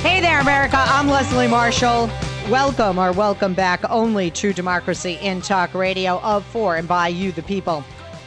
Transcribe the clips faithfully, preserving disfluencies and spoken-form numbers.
Hey there, America. I'm Leslie Marshall. Welcome or welcome back only to Democracy in Talk Radio of, for, and by you, the people.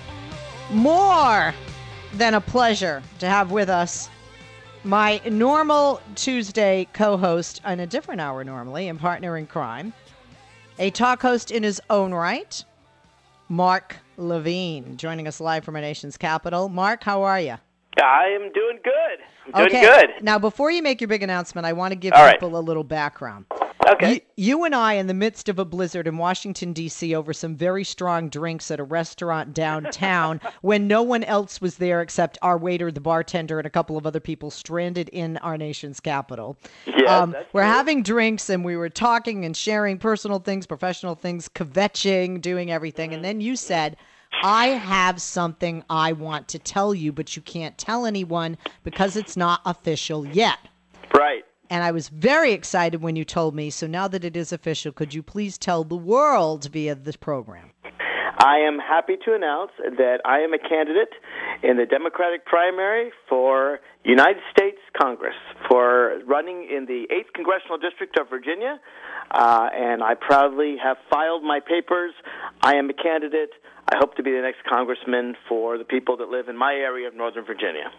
More than a pleasure to have with us my normal Tuesday co-host on a different hour normally and partner in crime, a talk host in his own right, Mark Levine, joining us live from our nation's capital. Mark, how are you? I am doing good. I'm doing okay. good. Now, before you make your big announcement, I want to give All people right. a little background. Okay. You, you and I, in the midst of a blizzard in Washington, D C, over some very strong drinks at a restaurant downtown when no one else was there except our waiter, the bartender, and a couple of other people stranded in our nation's capital. Yes, um, that's we're true. having drinks, and we were talking and sharing personal things, professional things, kvetching, doing everything. And then you said, I have something I want to tell you, but you can't tell anyone because it's not official yet. Right. And I was very excited when you told me. So now that it is official, could you please tell the world via this program? I am happy to announce that I am a candidate in the Democratic primary for United States Congress for running in the eighth Congressional District of Virginia, uh, and I proudly have filed my papers. I am a candidate. I hope to be the next congressman for the people that live in my area of Northern Virginia.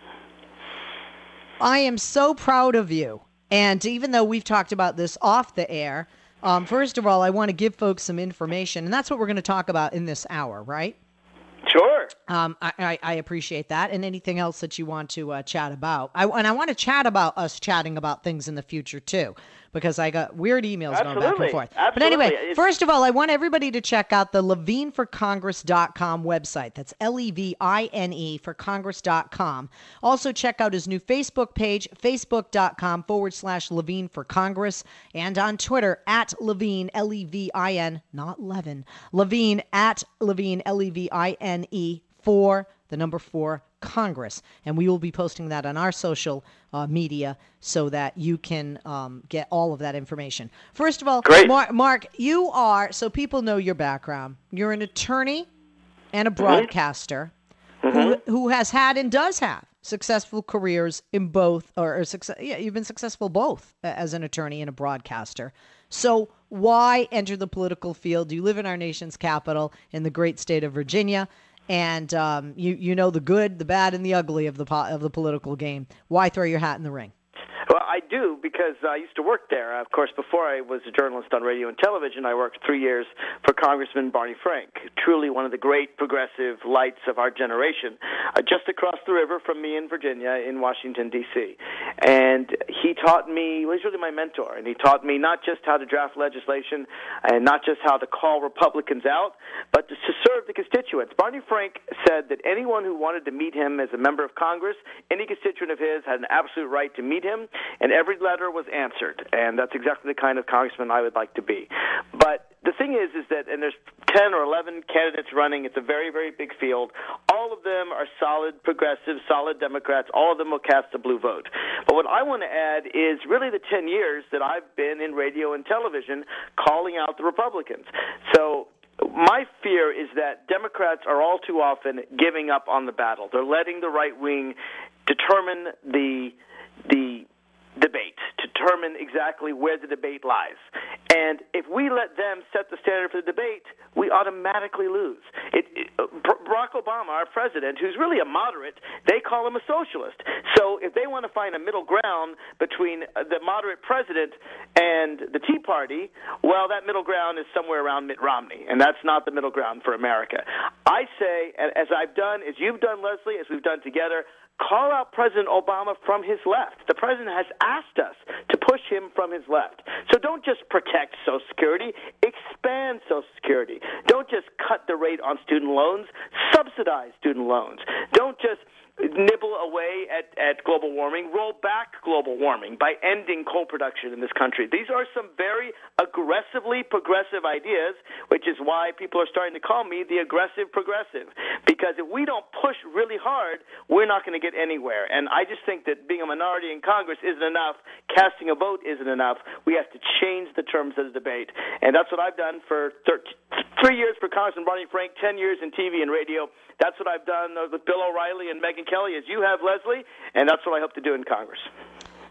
I am so proud of you. And even though we've talked about this off the air, um, first of all, I want to give folks some information, and that's what we're going to talk about in this hour, right? Sure. Um, I, I, I appreciate that, and anything else that you want to uh, chat about. I, and I want to chat about us chatting about things in the future, too, because I got weird emails Absolutely. going back and forth. Absolutely. But anyway, It's- first of all, I want everybody to check out the levine for congress dot com website. That's L E V I N E for congress dot com. Also, check out his new Facebook page, facebook.com forward slash Levine for Congress, and on Twitter, at Levine, L E V I N, not Levin, Levine, at Levine, L E V I N E, for the number four Congress. And we will be posting that on our social uh, media so that you can um, get all of that information. First of all, Great. Mar- Mark, you are, so people know your background, you're an attorney and a broadcaster Mm-hmm. who, who has had and does have successful careers in both, or, or success, yeah, you've been successful both as an attorney and a broadcaster. So why enter the political field? You live in our nation's capital in the great state of Virginia. And um, you you know the good, the bad, and the ugly of the po- of the political game. Why throw your hat in the ring? Well, I do because I used to work there. Of course, before I was a journalist on radio and television, I worked three years for Congressman Barney Frank, truly one of the great progressive lights of our generation, uh, just across the river from me in Virginia in Washington, D C And he taught me, well, he's really my mentor, and he taught me not just how to draft legislation and not just how to call Republicans out, but to, to serve the constituents. Barney Frank said that anyone who wanted to meet him as a member of Congress, any constituent of his, had an absolute right to meet him, and every letter was answered, and that's exactly the kind of congressman I would like to be. But the thing is, is that, and there's ten or eleven candidates running, it's a very, very big field. All of them are solid progressives, solid Democrats. All of them will cast a blue vote. But what I want to add is really the ten years that I've been in radio and television calling out the Republicans. So my fear is that Democrats are all too often giving up on the battle. They're letting the right wing determine the the debate, to determine exactly where the debate lies. And if we let them set the standard for the debate, we automatically lose. It, it, Barack Obama, our president, who's really a moderate, they call him a socialist. So if they want to find a middle ground between the moderate president and the Tea Party, well, that middle ground is somewhere around Mitt Romney, and that's not the middle ground for America. I say, as I've done, as you've done, Leslie, as we've done together, call out President Obama from his left. The president has asked us to push him from his left. So don't just protect Social Security, expand Social Security. Don't just cut the rate on student loans, subsidize student loans. Don't just nibble away at, at global warming, roll back global warming by ending coal production in this country. These are some very aggressively progressive ideas, which is why people are starting to call me the aggressive progressive. Because if we don't push really hard, we're not going to get anywhere. And I just think that being a minority in Congress isn't enough. Casting a vote isn't enough. We have to change the terms of the debate. And that's what I've done for thirteen, three years for Congressman Barney Frank, ten years in T V and radio. That's what I've done with Bill O'Reilly and Megyn Kelly, as you have, Leslie, and that's what I hope to do in Congress.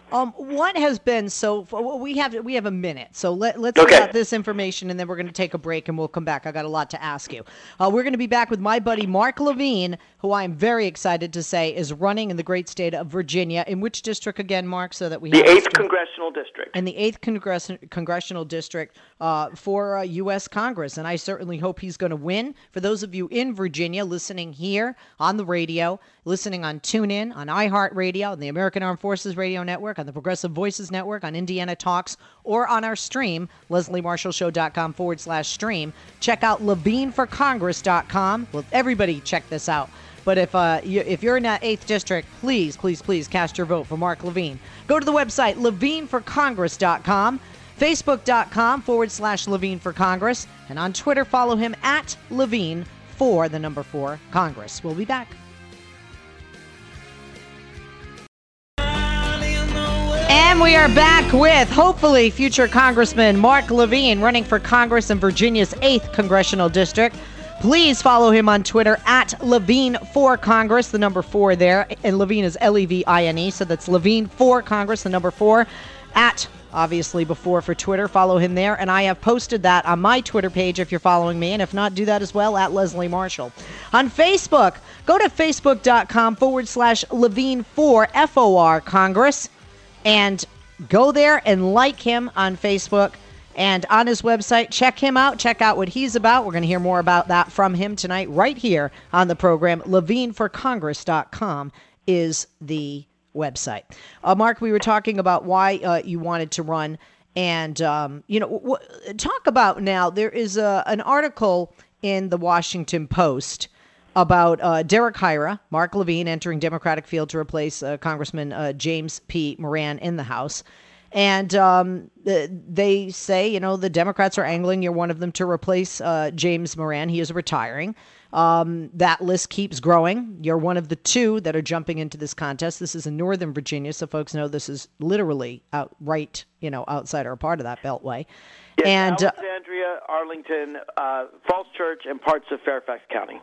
Um, what has been so? We have we have a minute, so let, let's okay. get out this information, and then we're going to take a break, and we'll come back. I got a lot to ask you. Uh, we're going to be back with my buddy Mark Levine, who I am very excited to say is running in the great state of Virginia. In which district again, Mark? So that we the have eighth congressional district. In the eighth congress- congressional district uh, for uh, U S Congress, and I certainly hope he's going to win. For those of you in Virginia listening here on the radio, listening on TuneIn, on iHeartRadio, on the American Armed Forces Radio Network, on the Progressive Voices Network, on Indiana Talks, or on our stream, lesliemarshallshow.com forward slash stream. Check out levine for congress dot com. Well, everybody check this out. But if uh, you, if you're in that eighth district, please, please, please cast your vote for Mark Levine. Go to the website, levine for congress dot com, facebook.com forward slash Levine for Congress, and on Twitter, follow him at Levine for the number four Congress. We'll be back. And we are back with, hopefully, future Congressman Mark Levine running for Congress in Virginia's eighth Congressional District. Please follow him on Twitter at Levine for Congress, the number four there. And Levine is L E V I N E, so that's Levine for Congress, the number four, at, obviously, before for Twitter. Follow him there. And I have posted that on my Twitter page if you're following me. And if not, do that as well at Leslie Marshall. On Facebook, go to facebook.com forward slash Levine for F O R Congress. And go there and like him on Facebook and on his website. Check him out. Check out what he's about. We're going to hear more about that from him tonight right here on the program. levine for congress dot com is the website. Uh, Mark, we were talking about why uh, you wanted to run. And, um, you know, w- talk about now, there is a, an article in the Washington Post about uh, Derek Hyra, Mark Levine, entering Democratic field to replace uh, Congressman uh, James P. Moran in the House. And um, they say, you know, the Democrats are angling, you're one of them, to replace uh, James Moran. He is retiring. Um, that list keeps growing. You're one of the two that are jumping into this contest. This is in Northern Virginia, so folks know this is literally out right, you know, outside or a part of that beltway. Yes, and Alexandria, uh, Arlington, uh, Falls Church, and parts of Fairfax County.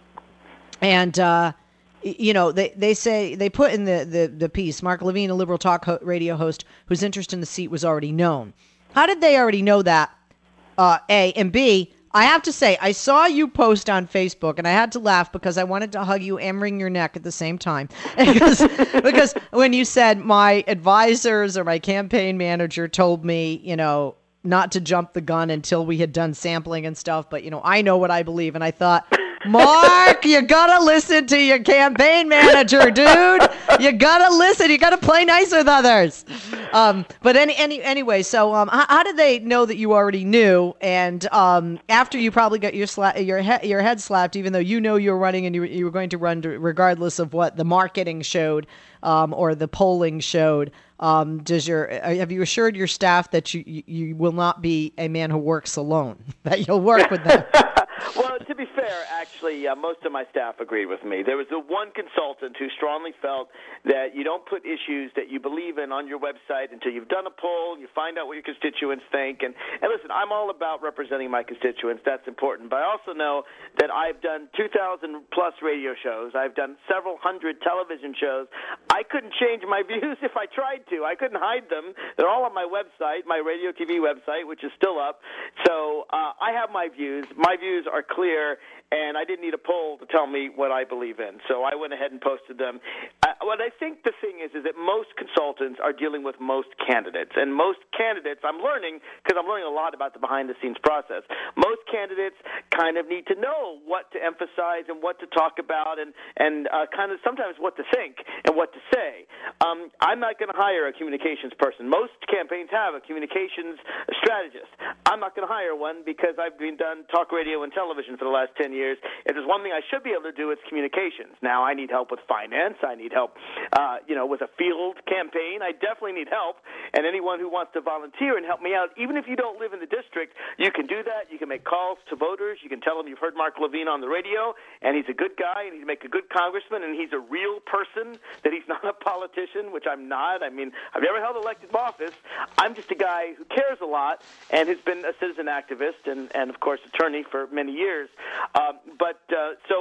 And, uh, you know, they, they say, they put in the, the, the piece, Mark Levine, a liberal talk ho- radio host whose interest in the seat was already known. How did they already know that, uh, A? And B, I have to say, I saw you post on Facebook, and I had to laugh because I wanted to hug you and wring your neck at the same time. because, because when you said my advisors or my campaign manager told me, you know, not to jump the gun until we had done sampling and stuff, but, you know, I know what I believe. And I thought, Mark, you gotta listen to your campaign manager, dude. You gotta listen. You gotta play nice with others. Um, but any, any, anyway, so um, how, how did they know that you already knew? And um, after you probably got your sla- your he- your head slapped, even though you know you were running and you, you were going to run to, regardless of what the marketing showed um, or the polling showed. Um, does your have you assured your staff that you, you, you will not be a man who works alone, that you'll work with them? Well, to be fair, actually, uh, most of my staff agreed with me. There was the one consultant who strongly felt that you don't put issues that you believe in on your website until you've done a poll and you find out what your constituents think. And, and listen, I'm all about representing my constituents. That's important. But I also know that I've done two thousand plus radio shows. I've done several hundred television shows. I couldn't change my views if I tried to. I couldn't hide them. They're all on my website, my radio T V website, which is still up. So uh, I have my views. My views are clear, and I didn't need a poll to tell me what I believe in. So I went ahead and posted them. Uh, what I think the thing is is that most consultants are dealing with most candidates. And most candidates, I'm learning, because I'm learning a lot about the behind-the-scenes process, most candidates kind of need to know what to emphasize and what to talk about and, and uh, kind of sometimes what to think and what to say. Um, I'm not going to hire a communications person. Most campaigns have a communications strategist. I'm not going to hire one because I've been done talk radio and television for the last ten years. If there's one thing I should be able to do, it's communications. Now, I need help with finance. I need help, uh, you know, with a field campaign. I definitely need help. And anyone who wants to volunteer and help me out, even if you don't live in the district, you can do that. You can make calls to voters. You can tell them you've heard Mark Levine on the radio, and he's a good guy, and he'd make a good congressman, and he's a real person, that he's not a politician, which I'm not. I mean, I've never held elected office. I'm just a guy who cares a lot and has been a citizen activist and, and of course, attorney for many years. Um, but uh, so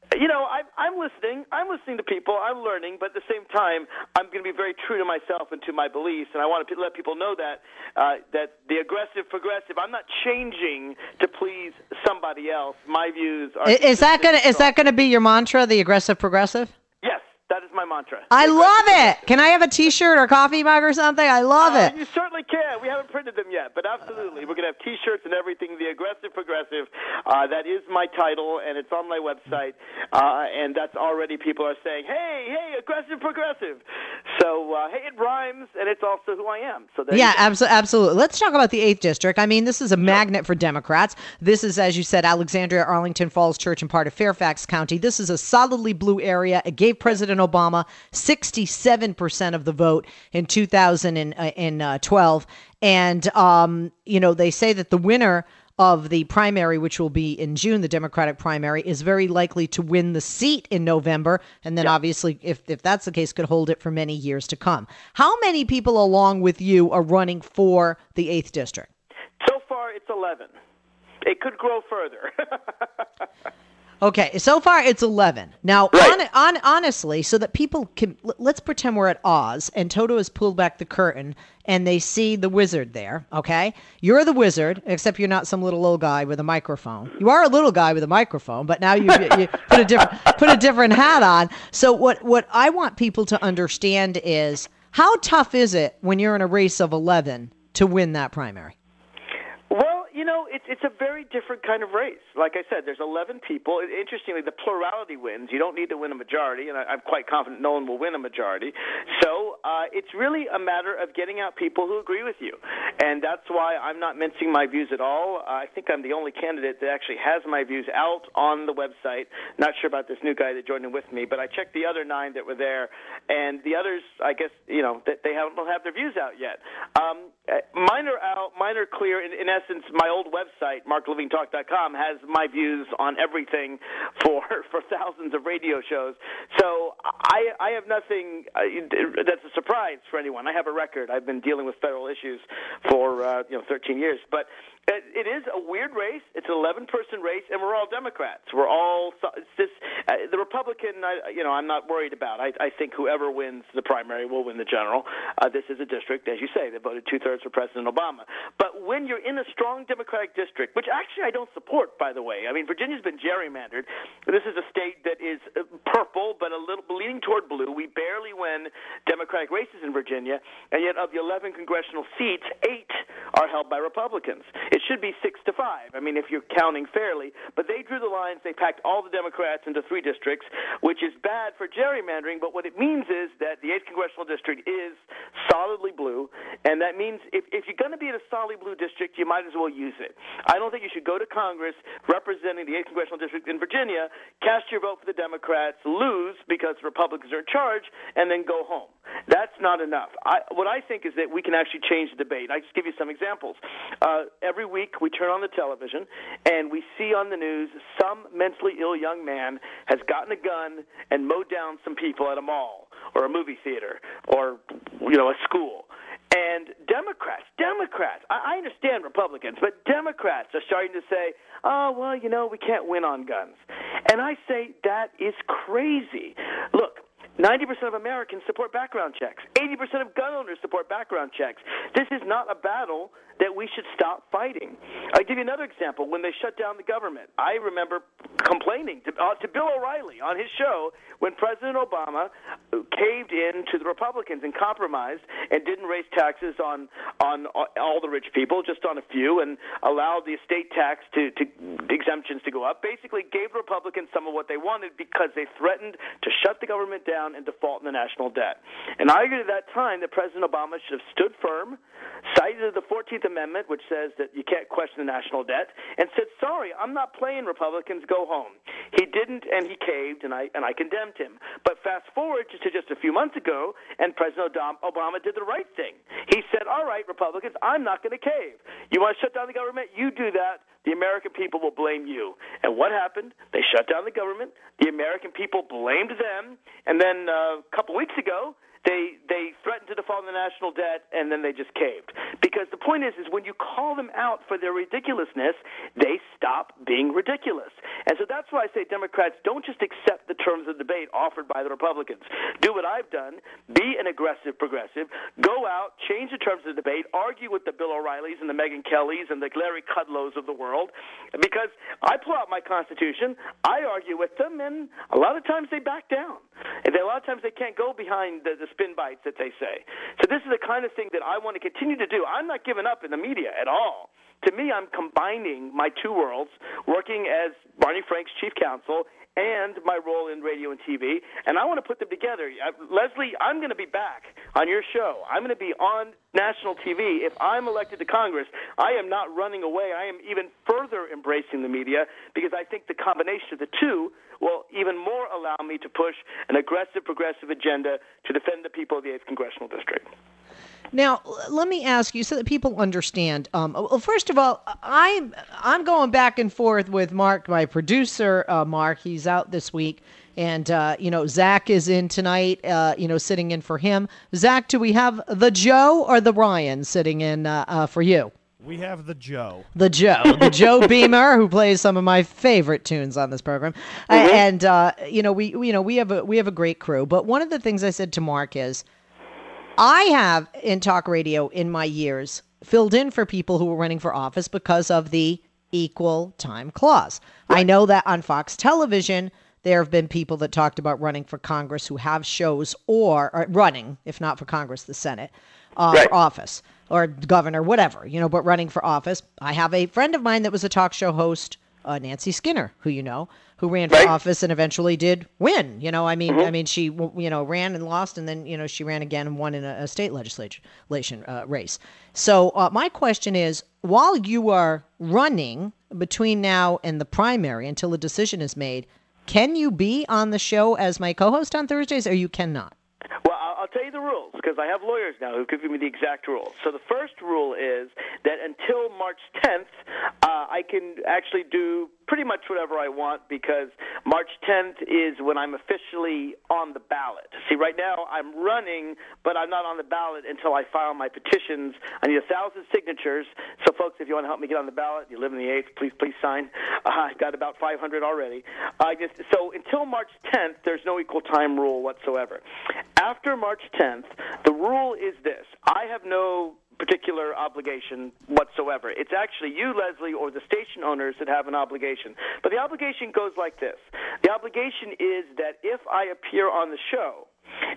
You know, I'm, I'm listening. I'm listening to people. I'm learning, but at the same time, I'm going to be very true to myself and to my beliefs. And I want to let people know that uh, that the aggressive progressive. I'm not changing to please somebody else. My views are. Is, is that gonna is that gonna be your mantra? The aggressive progressive? Yes. That is my mantra. I love it. Can I have a T-shirt or coffee mug or something? I love uh, it. You certainly can. We haven't printed them yet, but absolutely. We're going to have T-shirts and everything. The Aggressive Progressive, uh, that is my title, and it's on my website. Uh, and that's already people are saying, hey, hey, Aggressive Progressive. So, uh, hey, it rhymes, and it's also who I am. So there Yeah, you go. abso- absolutely. Let's talk about the eighth District. I mean, this is a magnet for Democrats. This is, as you said, Alexandria, Arlington, Falls Church, and part of Fairfax County. This is a solidly blue area. It gave President Obama sixty-seven percent of the vote in two thousand twelve. And, um, you know, they say that the winner of the primary, which will be in June, the Democratic primary, is very likely to win the seat in November. And then yeah. obviously, if, if that's the case, could hold it for many years to come. How many people along with you are running for the eighth District? So far, it's eleven. It could grow further. Okay, so far it's eleven. Now, right. on, on, honestly, so that people can, let's pretend we're at Oz and Toto has pulled back the curtain and they see the wizard there, okay? You're the wizard, except you're not some little little guy with a microphone. You are a little guy with a microphone, but now you, you put a different put a different hat on. So what, what I want people to understand is, how tough is it when you're in a race of eleven to win that primary? Well, you know, it's it's a very different kind of race. Like I said, there's eleven people. Interestingly, the plurality wins. You don't need to win a majority, and I, I'm quite confident no one will win a majority. So uh, it's really a matter of getting out people who agree with you, and that's why I'm not mincing my views at all. Uh, I think I'm the only candidate that actually has my views out on the website. Not sure about this new guy that joined in with me, but I checked the other nine that were there, and the others, I guess, you know, that they haven't don't have their views out yet. Um, mine are out. Mine are clear. In, in essence, my old website, mark levine talk dot com, has my views on everything for for thousands of radio shows. So I, I have nothing uh, that's a surprise for anyone. I have a record. I've been dealing with federal issues for uh, you know thirteen years. But it, it is a weird race. It's an eleven-person race, and we're all Democrats. We're all it's this uh, the Republican. I, you know, I'm not worried about. I, I think whoever wins the primary will win the general. Uh, this is a district, as you say, that voted two-thirds for President Obama. But when you're in a strong Democratic district, which actually I don't support, by the way. I mean, Virginia's been gerrymandered. This is a state that is purple, but a little leaning toward blue. We barely win Democratic races in Virginia, and yet of the eleven congressional seats, eight are held by Republicans. It should be six to five. I mean, if you're counting fairly, but they drew the lines. They packed all the Democrats into three districts, which is bad for gerrymandering. But what it means is that the eighth congressional district is solidly blue, and that means if, if you're going to be in a solidly blue district, you might as well use it. I don't think you should go to Congress representing the eighth congressional district in Virginia, cast your vote for the Democrats, lose because Republicans are in charge, and then go home. That's not enough. I, what I think is that we can actually change the debate. I just give you some examples. Uh, every week we turn on the television and we see on the news some mentally ill young man has gotten a gun and mowed down some people at a mall or a movie theater or, you know, a school. And Democrats, Democrats, I, I understand Republicans, but Democrats are starting to say, oh, well, you know, we can't win on guns. And I say that is crazy. Look, ninety percent of Americans support background checks. eighty percent of gun owners support background checks. This is not a battle that we should stop fighting. I'll give you another example. When they shut down the government, I remember complaining to, uh, to Bill O'Reilly on his show when President Obama caved in to the Republicans and compromised and didn't raise taxes on, on all the rich people, just on a few, and allowed the estate tax to, to exemptions to go up, basically gave the Republicans some of what they wanted because they threatened to shut the government down and default in the national debt. And I argued at that time that President Obama should have stood firm, cited the fourteenth Amendment, which says that you can't question the national debt, and said, sorry, I'm not playing Republicans, go home. He didn't, and he caved, and I and I condemned him. But fast forward to just a few months ago, and President Obama did the right thing. He said, all right, Republicans, I'm not going to cave. You want to shut down the government? You do that. The American people will blame you. And what happened? They shut down the government. The American people blamed them. And then uh, a couple weeks ago, They they threatened to default on the national debt, and then they just caved. Because the point is, is when you call them out for their ridiculousness, they stop being ridiculous. And so that's why I say Democrats don't just accept the terms of debate offered by the Republicans. Do what I've done, be an aggressive progressive, go out, change the terms of the debate, argue with the Bill O'Reillys and the Megyn Kellys and the Larry Kudlows of the world, because I pull out my Constitution, I argue with them, and a lot of times they back down. And a lot of times they can't go behind the, the spin bites that they say. So this is the kind of thing that I want to continue to do. I'm not giving up in the media at all. To me, I'm combining my two worlds, working as Barney Frank's chief counsel and my role in radio and T V, and I want to put them together. Uh, Leslie, I'm going to be back on your show. I'm going to be on national T V. If I'm elected to Congress, I am not running away. I am even further embracing the media because I think the combination of the two will even more allow me to push an aggressive, progressive agenda to defend the people of the eighth Congressional District. Now, let me ask you so that people understand. Um, well, first of all, I'm I'm going back and forth with Mark, my producer. Uh, Mark, he's out this week, and uh, you know Zach is in tonight. Uh, you know, sitting in for him. Zach, do we have the Joe or the Ryan sitting in uh, uh, for you? We have the Joe. The Joe. The Joe Beamer, who plays some of my favorite tunes on this program. Mm-hmm. Uh, and uh, you know, we you know we have a we have a great crew. But one of the things I said to Mark is, I have, in talk radio in my years, filled in for people who were running for office because of the equal time clause. Right. I know that on Fox Television, there have been people that talked about running for Congress who have shows or, or running, if not for Congress, the Senate, uh, right. for office or governor, whatever, you know, but running for office. I have a friend of mine that was a talk show host, uh, Nancy Skinner, who you know, who ran for right. office and eventually did win. You know, I mean, mm-hmm. I mean, she, you know, ran and lost, and then, you know, she ran again and won in a, a state legislation uh, race. So uh, my question is, while you are running between now and the primary until a decision is made, can you be on the show as my co-host on Thursdays, or you cannot? Well, I'll tell you the rules, because I have lawyers now who can give me the exact rules. So the first rule is that until March tenth, uh, I can actually do pretty much whatever I want, because March tenth is when I'm officially on the ballot. See, right now I'm running, but I'm not on the ballot until I file my petitions. I need a thousand signatures. So, folks, if you want to help me get on the ballot, you live in the eighth, please, please sign. Uh, I've got about five hundred already. Uh, just, so until March tenth, there's no equal time rule whatsoever. After March tenth, the rule is this. I have no particular obligation whatsoever. It's actually you, Leslie, or the station owners that have an obligation. But the obligation goes like this. The obligation is that if I appear on the show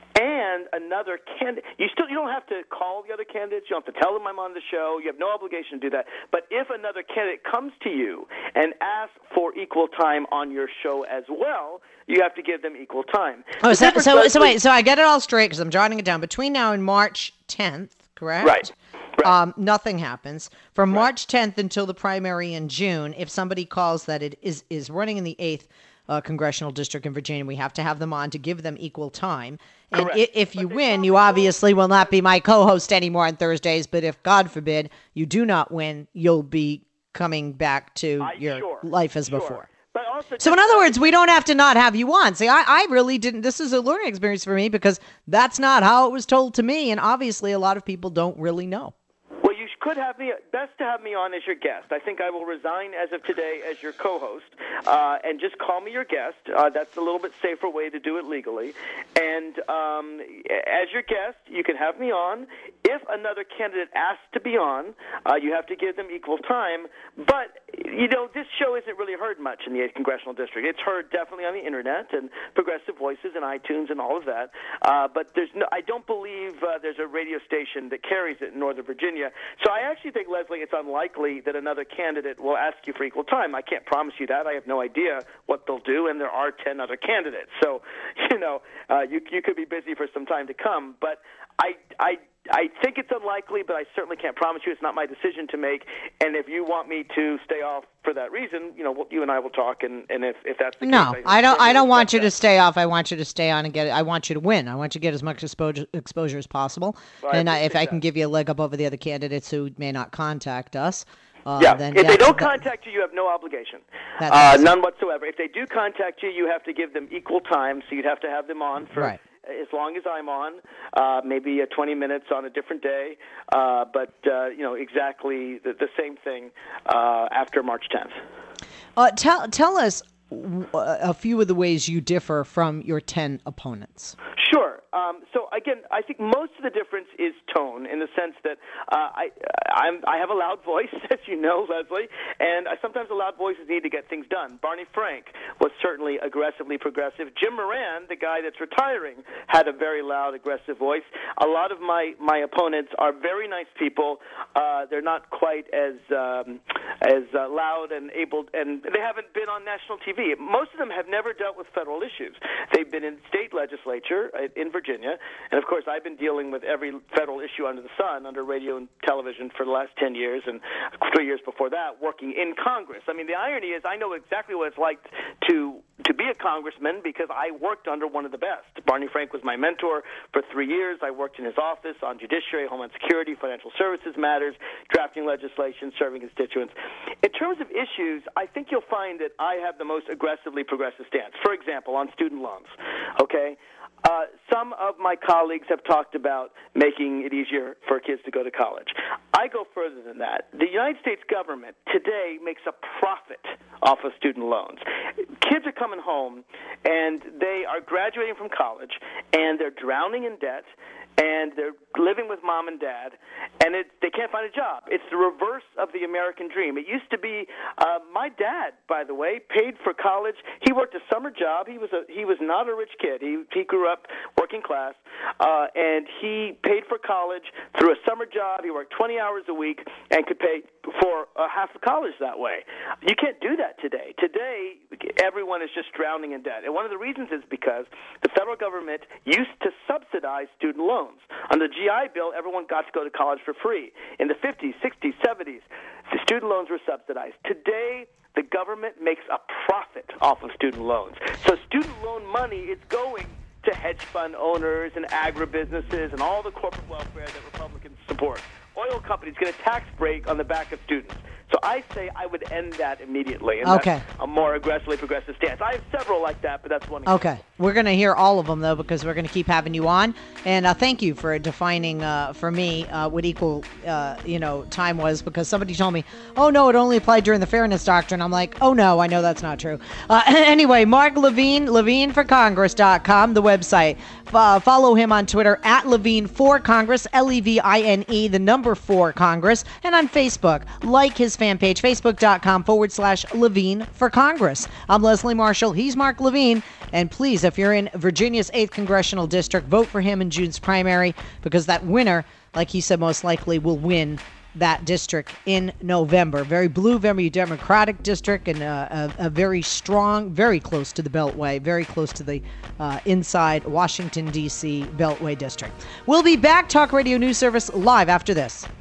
and another candidate, you still you don't have to call the other candidates, you don't have to tell them I'm on the show, you have no obligation to do that. But if another candidate comes to you and asks for equal time on your show as well, you have to give them equal time. Oh, so, so, so wait, so I get it all straight because I'm jotting it down. Between now and March tenth, correct? Right. Right. Um, nothing happens. From right. March tenth until the primary in June, if somebody calls that it is, is running in the eighth uh, Congressional District in Virginia, we have to have them on to give them equal time. And i- if you win, you obviously will not be my co-host anymore on Thursdays, but if, God forbid, you do not win, you'll be coming back to I, your sure, life as sure. before. But also, so in other words, we don't have to not have you on. See, I, I really didn't. This is a learning experience for me because that's not how it was told to me. And obviously, a lot of people don't really know. Well, you could have me, best to have me on as your guest. I think I will resign as of today as your co-host, uh, and just call me your guest. Uh, that's a little bit safer way to do it legally. And um, as your guest, you can have me on. If another candidate asks to be on, uh, you have to give them equal time. But, you know, this show isn't really heard much in the eighth Congressional District. It's heard definitely on the Internet and Progressive Voices and iTunes and all of that. Uh, but there's no, I don't believe uh, there's a radio station that carries it in Northern Virginia. So I actually think, Leslie, it's unlikely that another candidate will ask you for equal time. I can't promise you that. I have no idea what they'll do, and there are ten other candidates. So, you know, uh, you you could be busy for some time to come. But I I I think it's unlikely, but I certainly can't promise you. It's not my decision to make. And if you want me to stay off for that reason, you know, you and I will talk. And, and if, if that's the no, case, I, I don't. I don't want you that. to stay off. I want you to stay on and get it. I want you to win. I want you to get as much exposure, exposure as possible. Well, and I, if I can give you a leg up over the other candidates who may not contact us. Uh, yeah, then, if yeah, they don't that, contact you, you have no obligation, uh, awesome. None whatsoever. If they do contact you, you have to give them equal time, so you'd have to have them on for right. as long as I'm on, uh, maybe uh, twenty minutes on a different day, uh, but, uh, you know, exactly the, the same thing uh, after March tenth. Uh, tell, tell us, a few of the ways you differ from your ten opponents. Sure. Um, so again, I think most of the difference is tone, in the sense that uh, I I'm, I have a loud voice, as you know, Leslie, and I, sometimes the loud voices need to get things done. Barney Frank was certainly aggressively progressive. Jim Moran, the guy that's retiring, had a very loud, aggressive voice. A lot of my, my opponents are very nice people. Uh, they're not quite as um, as uh, loud and able, and they haven't been on national T V. Most of them have never dealt with federal issues. They've been in state legislature in Virginia, and of course I've been dealing with every federal issue under the sun, under radio and television for the last ten years, and three years before that working in Congress. I mean, the irony is I know exactly what it's like to to be a congressman because I worked under one of the best. Barney Frank was my mentor for three years. I worked in his office on judiciary, homeland security, financial services matters, drafting legislation, serving constituents. In terms of issues, I think you'll find that I have the most aggressively progressive stance. For example, on student loans, okay? Uh, some of my colleagues have talked about making it easier for kids to go to college. I go further than that. The United States government today makes a profit off of student loans. Kids are coming home, and they are graduating from college, and they're drowning in debt, and they're living with mom and dad, and it, they can't find a job. It's the reverse of the American dream. It used to be, uh, my dad, by the way, paid for college. He worked a summer job. He was a, he was not a rich kid. He he grew up working class, uh, and he paid for college through a summer job. He worked twenty hours a week and could pay for uh, half of college that way. You can't do that today. Today, everyone is just drowning in debt, and one of the reasons is because the federal government used to subsidize student loans. Under the G I Bill, everyone got to go to college for free. In the fifties, sixties, seventies, the student loans were subsidized. Today, the government makes a profit off of student loans. So student loan money is going to hedge fund owners and agribusinesses and all the corporate welfare that Republicans support. Oil companies get a tax break on the back of students. So I say I would end that immediately. And okay. That's a more aggressively progressive stance. I have several like that, but that's one. Okay. Example. We're going to hear all of them, though, because we're going to keep having you on. And uh, thank you for defining uh, for me uh, what equal, uh, you know, time was, because somebody told me, oh, no, it only applied during the Fairness Doctrine. I'm like, oh, no, I know that's not true. Uh, anyway, Mark Levine, Levine for Congress dot com, the website. Uh, follow him on Twitter, at Levine for Congress, L E V I N E, the number four Congress. And on Facebook, like his fan page, facebook.com forward slash Levine for Congress. I'm Leslie Marshall. He's Mark Levine. And please, if you're in Virginia's eighth Congressional District, vote for him in June's primary, because that winner, like he said, most likely will win that district in November. Very blue, very Democratic district, and uh, a, a very strong, very close to the Beltway, very close to the uh, inside Washington, D C Beltway district. We'll be back, Talk Radio News Service, live after this.